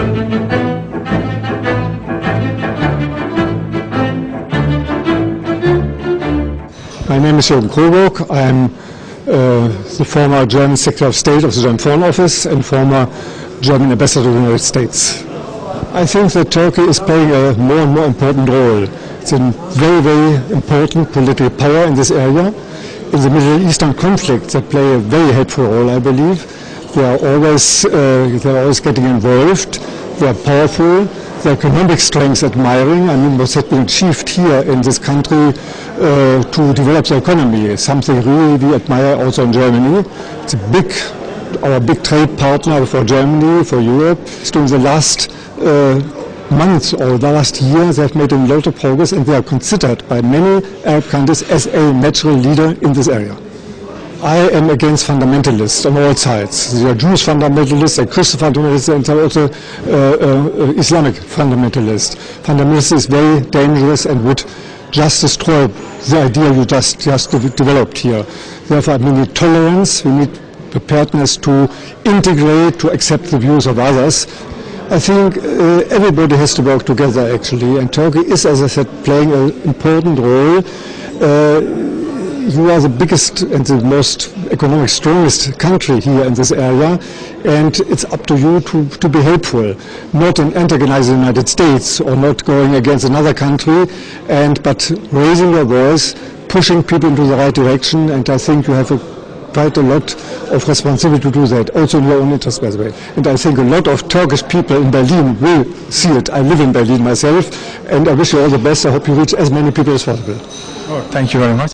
My name is Jürgen Kroburg. I am the former German Secretary of State of the German Foreign Office and former German Ambassador to the United States. I think that Turkey is playing a more and more important role. It's a very, very important political power in this area. In the Middle Eastern conflict, they play a very helpful role, I believe. They are always getting involved. They are powerful. Their economic strength admiring. I mean, what has been achieved here in this country to develop the economy is something really we admire also in Germany. It's our big trade partner for Germany, for Europe. So in the last months or the last year, they have made a lot of progress, and they are considered by many Arab countries as a natural leader in this area. I am against fundamentalists on all sides. There are Jewish fundamentalists, there are Christian fundamentalists, and there are also Islamic fundamentalists. Fundamentalism is very dangerous and would just destroy the idea you just developed here. Therefore, we need tolerance, we need preparedness to integrate, to accept the views of others. I think everybody has to work together, actually, and Turkey is, as I said, playing an important role. You are the biggest and the most economic strongest country here in this area, and it's up to you to be helpful, not in antagonizing the United States or not going against another country, but raising your voice, pushing people into the right direction, and I think you have quite a lot of responsibility to do that, also in your own interest, by the way. And I think a lot of Turkish people in Berlin will see it. I live in Berlin myself, and I wish you all the best. I hope you reach as many people as possible. Oh, thank you very much.